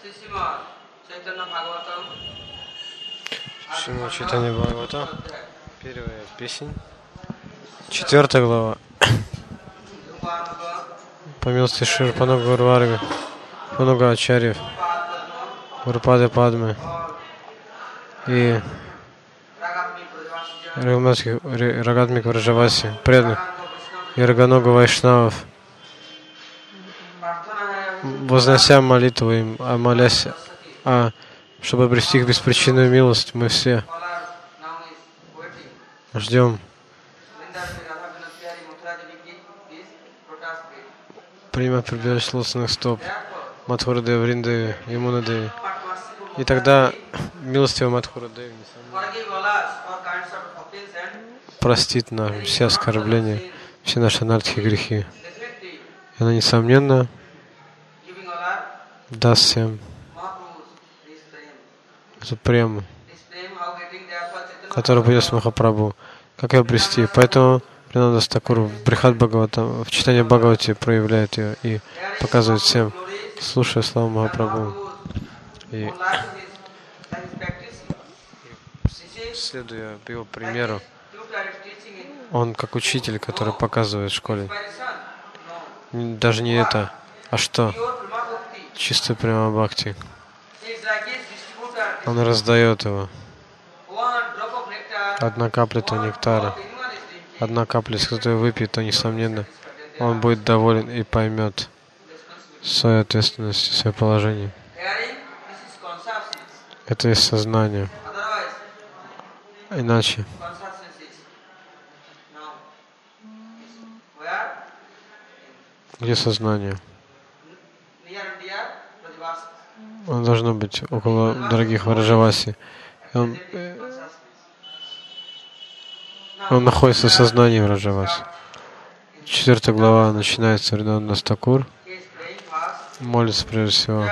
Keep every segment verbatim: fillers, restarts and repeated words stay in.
Шримад Чайтанья Бхагавата, первая песня, четвертая глава. По милости Шрипанага Гурварга, Панага Ачарьев, Гурупады Падмы и Рагатмик Враджаваси, преданных и Раганога Вайшнавов, вознося молитву им, а молясь, а чтобы обрести их беспричинную милость, мы все ждем принимать прибежище лотосных стоп Мадхура Деви, Вриндеви, Ямуна Деви. И тогда милостивый Мадхура Деви простит нам все оскорбления, все наши анархи и грехи. И она, несомненно, даст всем эту прему, которую принес Махапрабху. Как ее обрести? Поэтому Принадас Такур в Брихат Бхагавата, в читании Бхагавати проявляет ее и показывает всем, слушая славу Махапрабху и следуя его примеру. Он как учитель, который показывает в школе. Даже не это, а что? Чистая прямо бхакти. Он раздает его. Одна капля-то нектара. Одна капля, если кто-то выпьет, то, несомненно, он будет доволен и поймет свою ответственность, свое положение. Это есть сознание. Иначе где сознание? Он должно быть около дорогих Враджаваси. Он, он находится в сознании Враджаваси. Четвертая глава начинается. Принадас Такур молится прежде всего.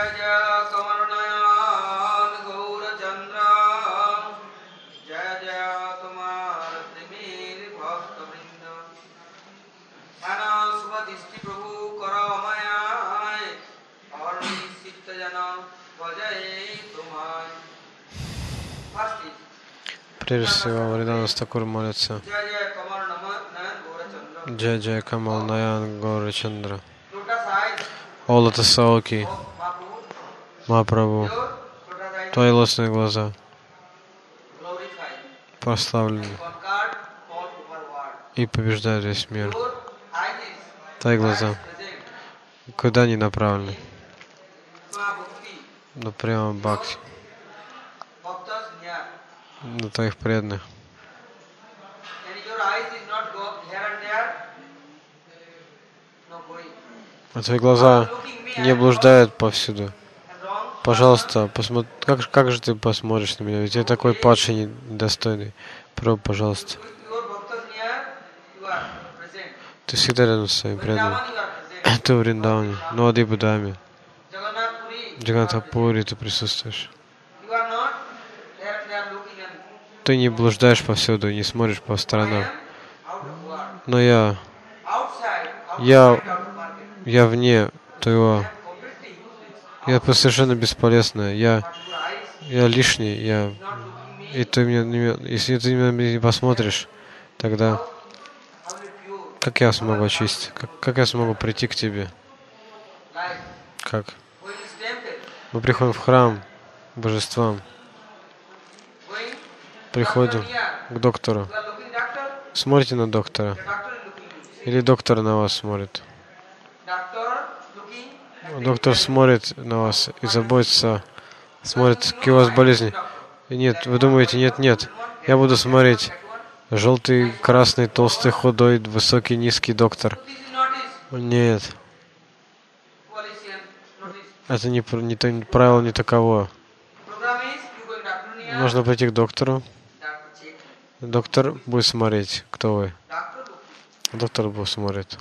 Прежде всего, Принадас Такур молится. Джай Джай Камал Наян Гора Чандра. О Лотосаоки, Махапрабху, твои лотосные глаза прославлены и побеждают весь мир. Твои глаза куда ни направлены? Но прямо бхакти. На твоих преданных. А твои глаза не блуждают повсюду. Пожалуйста, посмотри, как, как же ты посмотришь на меня? Ведь я такой падший недостойный. Про, пожалуйста. Ты всегда рядом с своим преданным. Ты в Вриндаване, но Адибудаме, Джаганатхапуре ты присутствуешь. Ты не блуждаешь повсюду, не смотришь по сторонам. Но я, я, я вне твоего. Я совершенно бесполезная. Я, я лишний. Я, и ты меня, если ты меня не посмотришь, тогда как я смогу очистить? Как, как я смогу прийти к тебе? Как? Мы приходим в храм к божествам. Приходим к доктору. Смотрите на доктора. Или доктор на вас смотрит. Доктор смотрит на вас и заботится, смотрит, какие у вас болезни. И нет, вы думаете, нет, нет, я буду смотреть. Желтый, красный, толстый, худой, высокий, низкий доктор. Нет. Это не, не правило не таково. Нужно пойти к доктору. Доктор будет смотреть, кто вы. Доктор будет смотреть.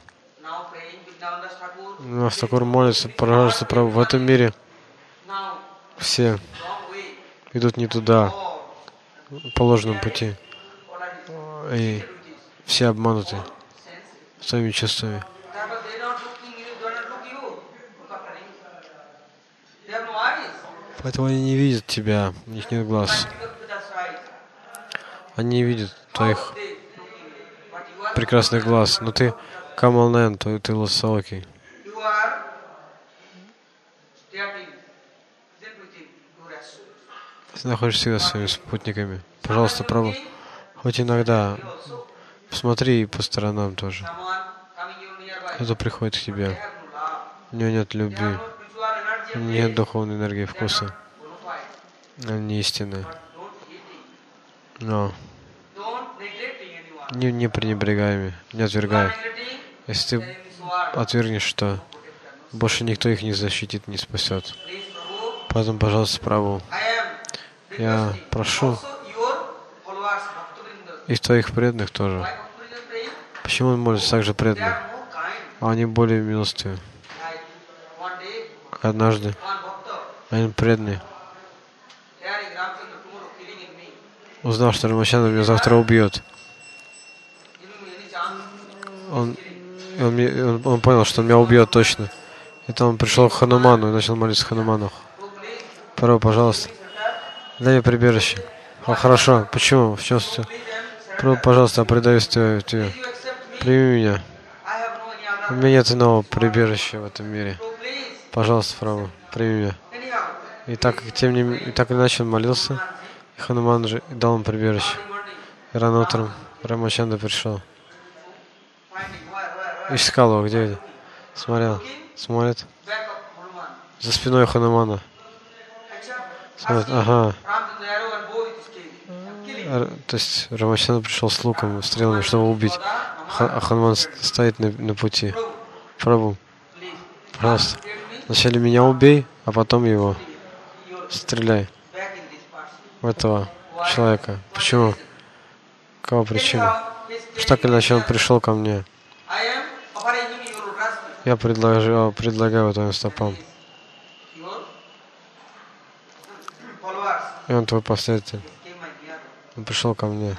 Нас Такур молится, пожалуйста, в этом мире все идут не туда, по ложному пути. И все обмануты своими чувствами. Поэтому они не видят тебя, у них нет глаз. Они не видят твоих прекрасных глаз, но ты Камалнен, ты, ты Лосаоки. Ты находишься всегда с своими спутниками. Пожалуйста, Прабху, хоть иногда посмотри по сторонам тоже. Кто-то приходит к тебе. У него нет любви, нет духовной энергии, вкуса. Они не истинные. Но не, не пренебрегай ими, не отвергай. Если ты отвергнешь, то больше никто их не защитит, не спасет. Поэтому, пожалуйста, Прабху, я прошу и твоих преданных тоже. Почему он молится так же преданным? А они более милостивы. Как однажды один преданный, узнав, что Рамачандра меня завтра убьет, он, он, он, он понял, что он меня убьет точно. И то он пришел к Хануману и начал молиться Хануману. Прабху, пожалуйста, дай мне прибежище. А, хорошо. Почему? В чем все? Прабху, пожалуйста, я предаюсь тебе. Прими меня. У меня нет иного прибежища в этом мире. Пожалуйста, Прабху, прими меня. И так, тем не менее, и так или иначе он молился, и Хануман же дал ему прибежище. И рано утром Рамачандра пришел. Искал его, где? Смотрел. Смотрит. За спиной Ханумана. Смотрит, ага. То есть Рамачандра пришел с луком, стрелами, чтобы убить. А Хануман стоит на, на пути. Прабху, пожалуйста, вначале меня убей, а потом его. Стреляй в этого человека. Почему? Какова причина? Что так или иначе он пришел ко мне. Я предлагаю, предлагаю твоим стопам. И он твой последователь. Он пришел ко мне.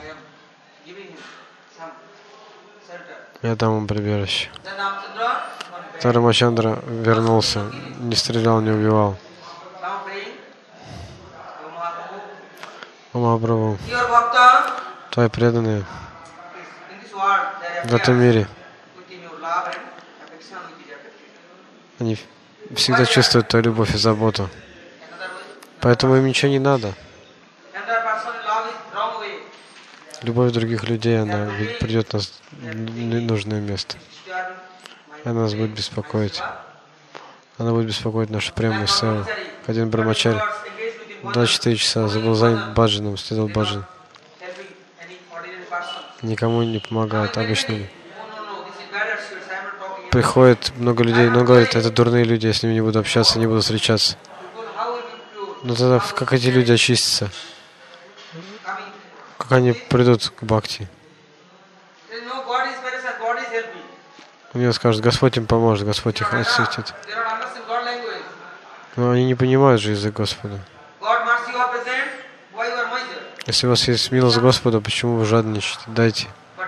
Я дам ему прибежище. Рамачандра вернулся, не стрелял, не убивал. О Махапрабху, твои преданные в этом мире, они всегда чувствуют твою любовь и заботу. Поэтому им ничего не надо. Любовь других людей, она придет на нужное место. Она нас будет беспокоить. Она будет беспокоить нашу прямую севу. Один брамачари двадцать четыре часа забыл занят баджаном, следовал баджан. Никому не помогает, обычно приходит много людей, но говорит, это дурные люди, я с ними не буду общаться, не буду встречаться. Но тогда как эти люди очистятся? Как они придут к бхакти? У него скажут, Господь им поможет, Господь их осветит. Но они не понимают же язык Господа. Если у вас есть милость Господа, почему вы жадничаете? Дайте.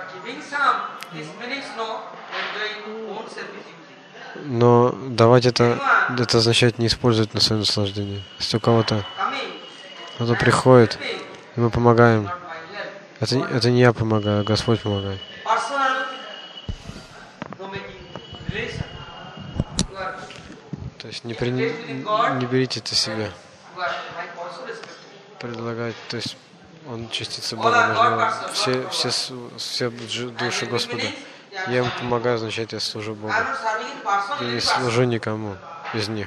Но давать это, это означает не использовать на свое наслаждение. Если у кого-то кто-то приходит, и мы помогаем, это, это не я помогаю, а Господь помогает. То есть не, при, не берите это себе. Предлагать, то есть он частица Бога, нужно все, все, все души Господа. Я ему помогаю, означает, я служу Богу. Я не служу никому из них.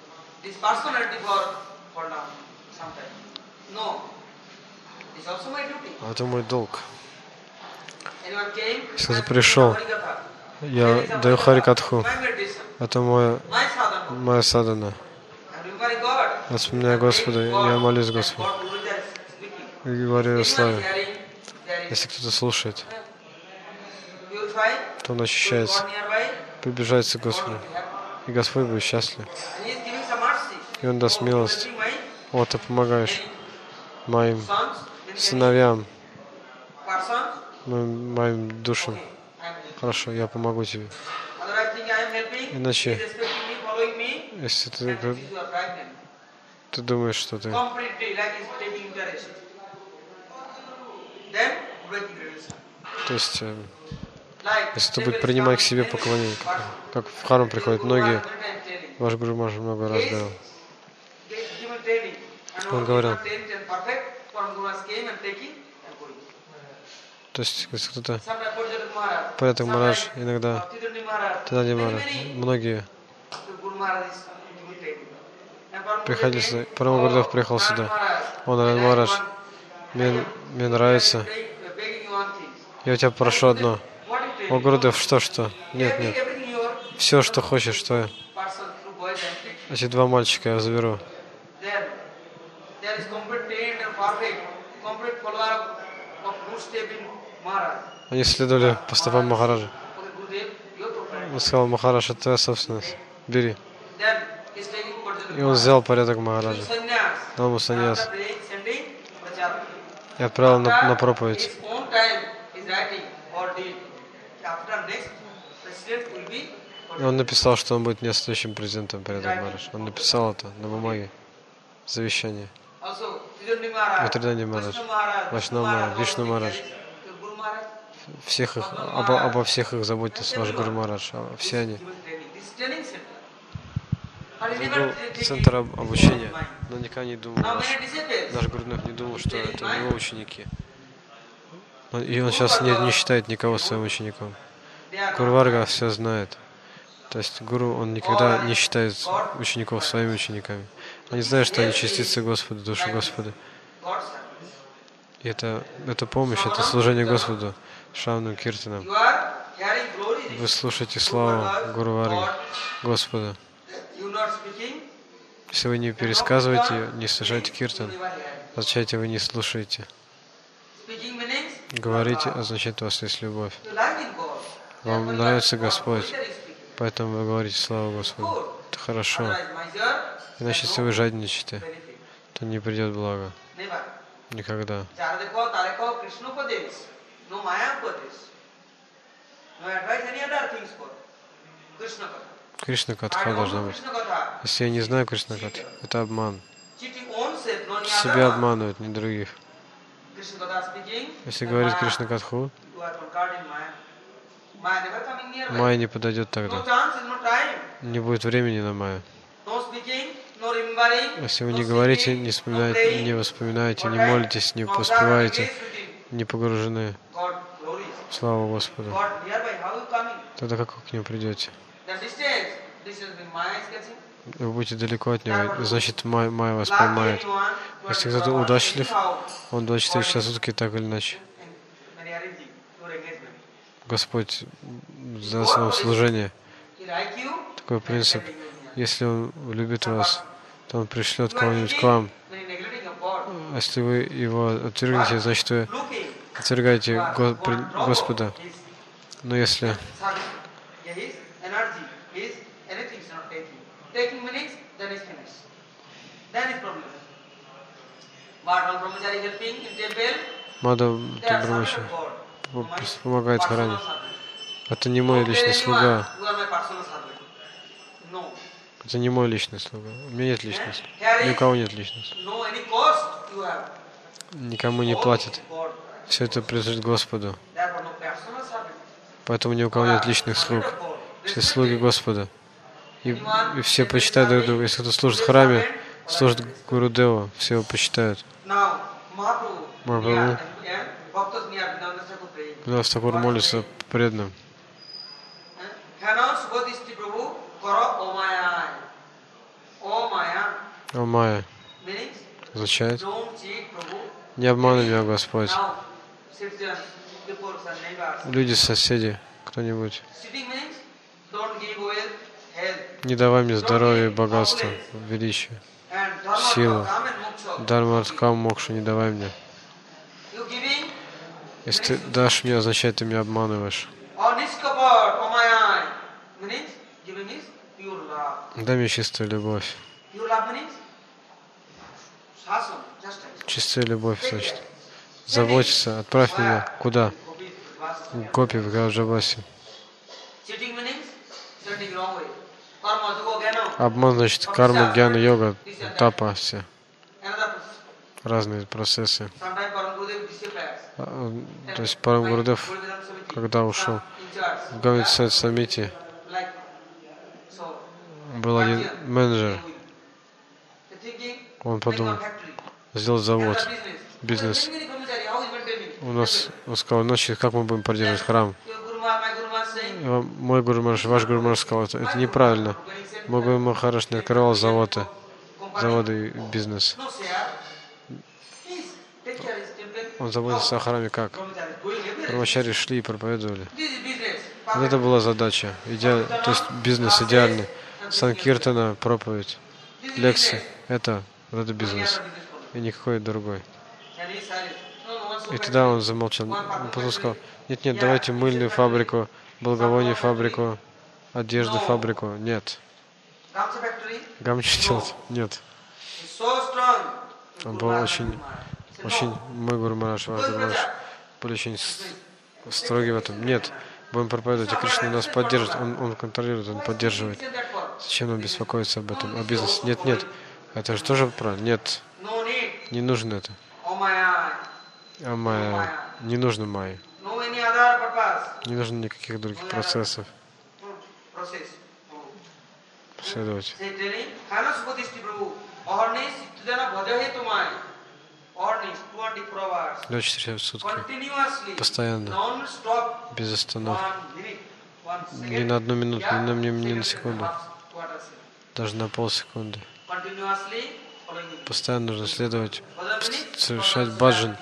А это мой долг. Если ты пришел, я даю Харикатху. Это моя, моя садхана. Я вспоминаю Господа, я молюсь Господу. И говорю о славе. Если кто-то слушает, то он очищается, приближается к Господу. И Господь будет счастлив. И Он даст милость. Вот, ты помогаешь моим сыновьям, моим, моим душам. Хорошо, я помогу тебе. Иначе, если ты Ты думаешь, что ты... То есть, э, если ты будешь принимать к себе поклонение, как, как в храм приходят многие, ваш Гуру Маharaj много раз говорил. Он говорил, то есть, если кто-то, порядок Марадж, иногда, Тиданди Марадж, многие приходили, Парама Гурдев приехал сюда. Он, Нараян Марадж, мне, мне нравится. Я у тебя прошу одно. О, Гурдев, что, что? Нет, нет. Все, что хочешь, что я. Эти два мальчика я заберу. Они следовали по стопам Махараджа. Он сказал, Махарадж, это твоя собственность. Бери. И он взял порядок Махараджа. Дал ему саньяс. И отправил на, на проповедь. И он написал, что он будет не следующим президентом порядок Махарадж. Он написал это на бумаге. Завещание. Триданди Марадж, Вайшнава Марадж, Вишну Марадж. Всех их, обо, обо всех их заботится ваш Гуру Марадж. Все они. Это был центр обучения, но никогда не думал, наш, наш Гурудев не думал, что это его ученики. И он сейчас не, не считает никого своим учеником. Гуру Варга все знает. То есть Гуру, он никогда не считает учеников своими учениками. Они знают, что они частицы Господа, души Господа. И это, это помощь, это служение Господу, Шраваном Киртаном. Вы слушаете славу Гуру Варги, Господа. Если вы не пересказываете, не слушаете Киртан, означает, вы не слушаете. Говорите, означает, у вас есть любовь. Вам нравится Господь, поэтому вы говорите славу Господу. Это хорошо. Иначе, если вы жадничаете, то не придет благо. Никогда. Кришна Катха должна быть. Если я не знаю Кришна Катха, это обман. Себя обманывают, не других. Если говорит Кришна Катху, Майя не подойдет тогда. Не будет времени на Майю. Если вы не говорите, не вспоминаете, не воспоминаете, не молитесь, не поспеваете, не погружены в славу Господу, тогда как вы к нему придете? Вы будете далеко от него, значит, Майя, Майя вас поймает. Если кто-то удачлив, он двадцать четыре часа в сутки так или иначе. Господь за свое служение. Такой принцип. Если Он любит вас, то Он пришлет кого-нибудь к вам. А если вы его отвергнете, значит, вы отвергаете Господа. Но если Мадхав Брамачи помогает в храме. Это не мой личный слуга. Это не мой личный слуга. У меня нет личности. Ни у кого нет личности. Никому не платит. Все это принадлежит Господу. Поэтому ни у кого нет личных слуг. Все слуги Господа. И, и все почитают друг друга. Если кто служит в храме, служит Гурудеву, все его почитают. Махапрабху, Вриндаван Такур молится преданным. О Майя означает: не обманывай меня, Господь. Люди, соседи, кто-нибудь, не давай мне здоровья, богатства, величия, силу, дharma, артхам, мокшу, не давай мне. Если ты дашь мне, означает, ты меня обманываешь. Дай мне чистую любовь. Чистая любовь, значит. Заботься, отправь меня. Куда? Гопи в Гаджабасе. Обман, значит, карма, гьяна, йога, тапа, все. Разные процессы. То есть Парам Гурудев, когда ушел в Гамит Самити, был один менеджер. Он подумал, сделать завод, бизнес. У нас, он сказал, значит, как мы будем поддерживать храм? Мой Гуру Махарадж, ваш Гуру Махарадж сказал, это, это неправильно. Мой Гуру Махарадж не открывал заводы, заводы и бизнес. Он заботился о храме как? Брамачари шли и проповедовали. Вот это была задача. Идеаль... То есть бизнес идеальный. Санкиртана, проповедь, лекции. Это, вот это бизнес. И никакой другой. И тогда он замолчал. Он потом сказал, нет-нет, давайте мыльную фабрику, благовоний фабрику, одежды фабрику. Нет. Гамчи делать? Нет. Он был очень, очень, мой Гуру Махарадж, ваш Гуру Махарадж, был очень строгий в этом. Нет, будем проповедовать, и Кришна нас поддержит. Он, он контролирует, он поддерживает. Зачем нам беспокоиться об этом? О бизнесе? Нет, нет. Это же тоже правильно. Нет. Не нужно это. А майя. Не нужно майя. Не нужно никаких других процессов. Следовать. двадцать четыре часа в сутки. Постоянно. Без остановки. Ни на одну минуту, ни на, ни, ни на секунду. Даже на полсекунды. Постоянно нужно следовать, совершать баджан.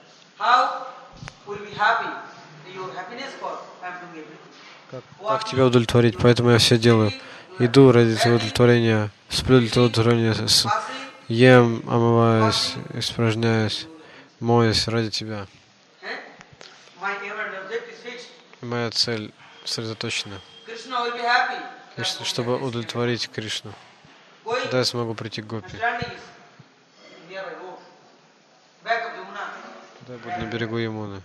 Как, как тебя удовлетворить? Поэтому я все делаю. Иду ради твоего удовлетворения, сплю для твоего удовлетворения, ем, омываюсь, испражняюсь, моюсь ради тебя. Моя цель сосредоточена. Кришна, чтобы удовлетворить Кришну. Тогда я смогу прийти к Гопи. Тогда я буду на берегу Ямуны.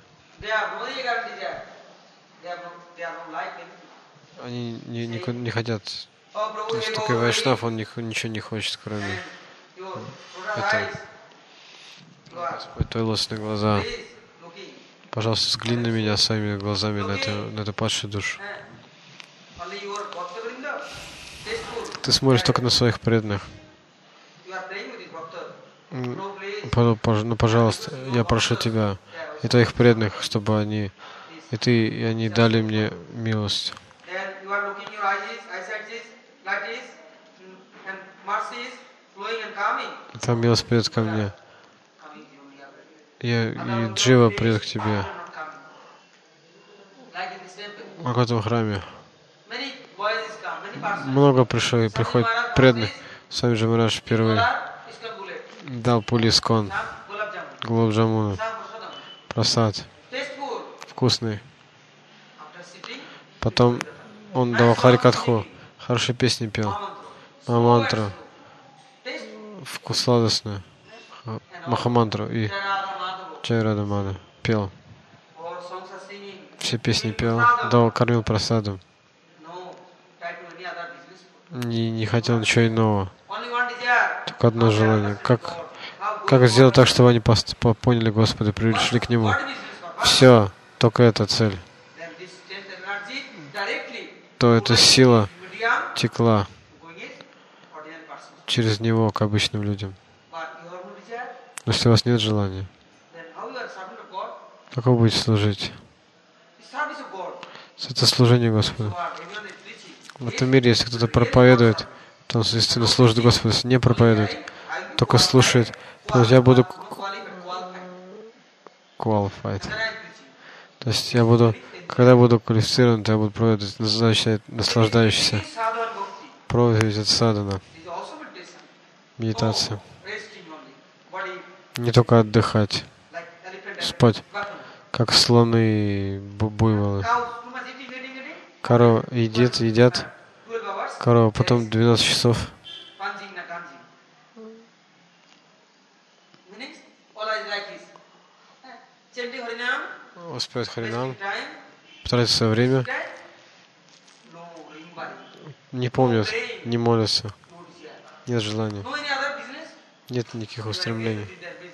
Они не, не, не хотят. То есть такой Вайшнав, он ничего не хочет, кроме этого. Господь, твои лосные глаза. Пожалуйста, взгляни на меня своими глазами, на эту, на эту падшую душу. Ты смотришь только на своих преданных. Ну, пожалуйста, я прошу тебя и твоих преданных, чтобы они, и ты, и они дали мне милость. Там милость придет ко мне. Я, и Джива придет к тебе. В этом храме много пришло и приходит преданных. Сами же Махарадж впервые дал пули искон, гулаб джамуну, прасад, вкусный. Потом он давал харикатху, хорошие песни пел, махамантру, вкус сладостную, махамантру и Джай Рада Мада пел. Все песни пел, дал, кормил прасадом. Не, не хотел ничего иного. Только одно желание. Как, как сделать так, чтобы они поняли Господа, пришли к Нему. Все, только эта цель. То эта сила текла через него к обычным людям. Но если у вас нет желания, как вы будете служить? Это служение Господу. В этом мире, если кто-то проповедует, то он, естественно, служит Господу. Если не проповедует, только слушает, то я буду qualified. То есть я буду, когда буду квалифицирован, то я буду проповедовать, наслаждающийся. Проповедь — это садхана, медитация. Не только отдыхать, спать, как слоны и буйволы. Корова едят, едят, корова, потом двенадцать часов. Успевает Харинам, потратит свое время, не помнят, не молятся. Нет желания. Нет никаких устремлений.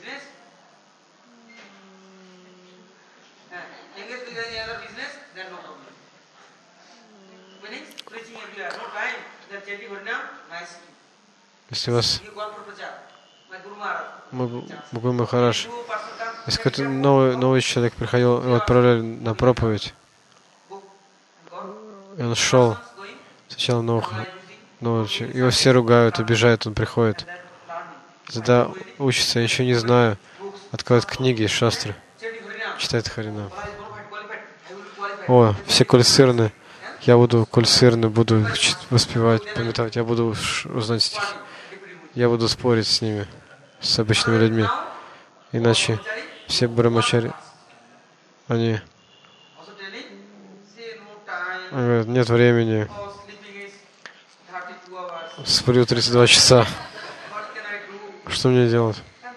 Если у вас Гуру Махарадж, если какой-то новый, новый человек приходил, его отправляли на проповедь, и он шел, сначала нового, нового человека, его все ругают, обижают, он приходит, тогда учится, я еще не знаю, открывает книги, шастры, читает Харинам. О, все кульсырны, я буду кульсырны, буду воспевать, пометовать, я буду узнать стихи, я буду спорить с ними, с обычными людьми. Иначе все брамачари, они говорят, нет времени, сплю тридцать два часа, что мне делать?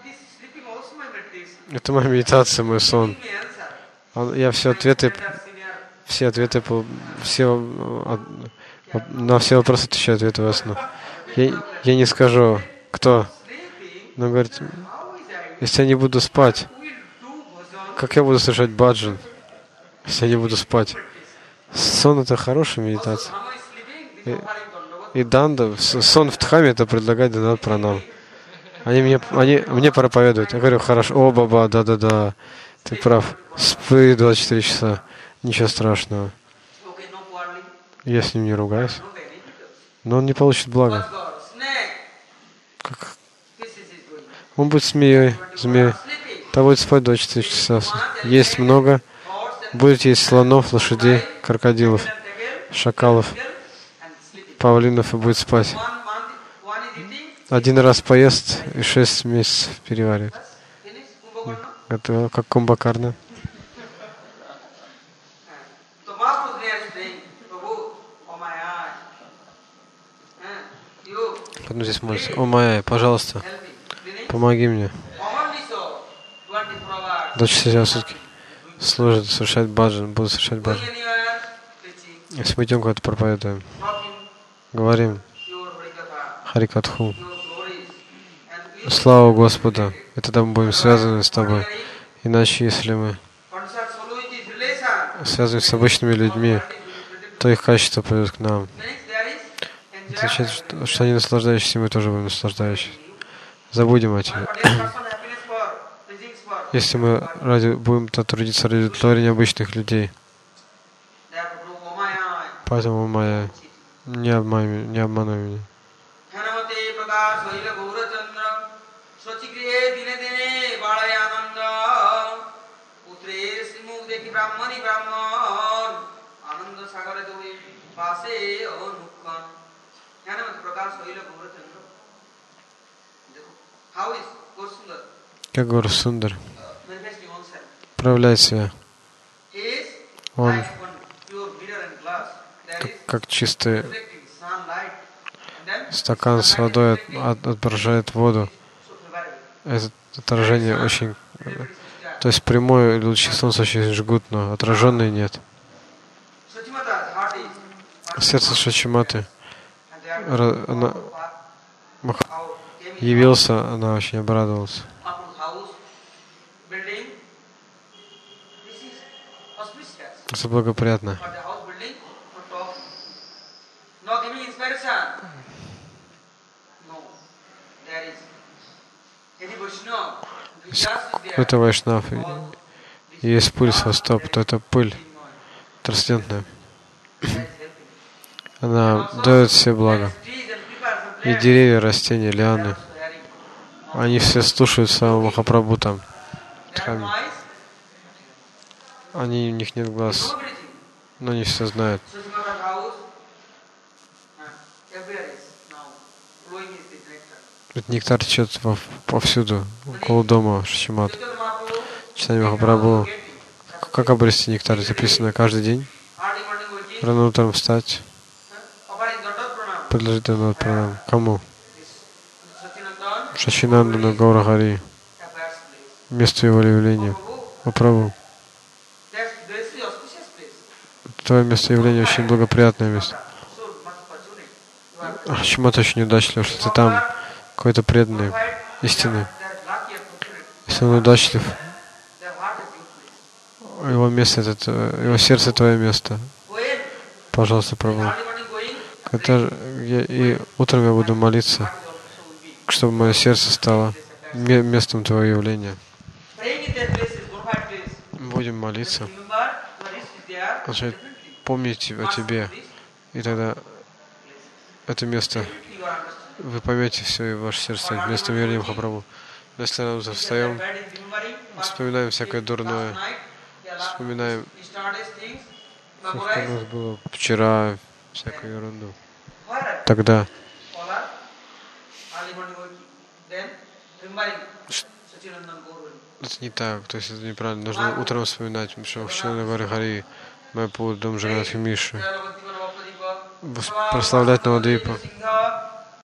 Это моя медитация, мой сон. Я все ответы, все ответы, все, на все вопросы отвечаю ответы во сну. Я, я не скажу, кто, но говорит, если я не буду спать, как я буду совершать баджан, если я не буду спать? Сон — это хорошая медитация. И, и данда, сон в дхаме — это предлагать дандат пранам. Они мне, они мне проповедуют. Я говорю, хорошо, о, баба, да-да-да, ты прав, спи двадцать четыре часа, ничего страшного. Я с ним не ругаюсь, но он не получит блага. Как? Он будет змеей, змеей. Та будет спать двадцать четыре часа. Есть много. Будет есть слонов, лошадей, крокодилов, шакалов, павлинов и будет спать. Один раз поест и шесть месяцев переварит. Это как Кумбакарна. Потом здесь молится. О, Майя, пожалуйста, помоги мне. двадцать четыре часа в сутки служит, совершает баджан, буду совершать баджан. Если мы идем куда-то проповедуем, говорим Харикатху, слава Господу, и тогда мы будем связаны с тобой. Иначе, если мы связаны с обычными людьми, то их качество придет к нам. Это означает, что, что они наслаждающиеся, мы тоже будем наслаждающиеся. Забудем о тебе. Если мы ради, будем трудиться ради творения обычных людей. Поэтому, Майя, не обманывай, не обманывай меня. Как Гора Сундар проявляет себя. Он как, как чистый стакан с водой от, от, отражает воду. Это отражение очень... То есть прямой лучи солнца очень жгут, но отраженные нет. Сердце Шачиматы она, явился, она очень обрадовалась. Это благоприятно. Если какой-то вайшнав и есть пыль со стоп, то это пыль трансцендентная. Она дает все блага. И деревья, растения, лианы, они все слушают своего Махапрабху там. Они, у них нет глаз, но они все знают. Этот нектар течет повсюду, около дома Шачимат. Читание Махапрабху. Как обрести нектар? Записано каждый день. Рано утром встать. Предложить дандат пранам. Кому? Шачинандану Гаура Хари. Место его явления. Махапрабху. Твое место явления очень благоприятное место. Почему ты очень удачлив, что ты там какой-то преданный, истинный. Если он удачлив, его место это, его сердце твое место. Пожалуйста, Прабху. Когда я, и утром я буду молиться, чтобы мое сердце стало местом твоего явления. Будем молиться, значит, помнить о тебе, и тогда это место, вы поймете все, и ваше сердце местом явления Махапрабху. Если мы встаем, вспоминаем всякое дурное, вспоминаем, все, что у нас было вчера, всякую ерунду. Тогда это не так, то есть это неправильно. Нужно утром вспоминать, что Шрила Гаура Хари, Майяпур, Дом Джаганнатха Миши, прославлять Навадвипа,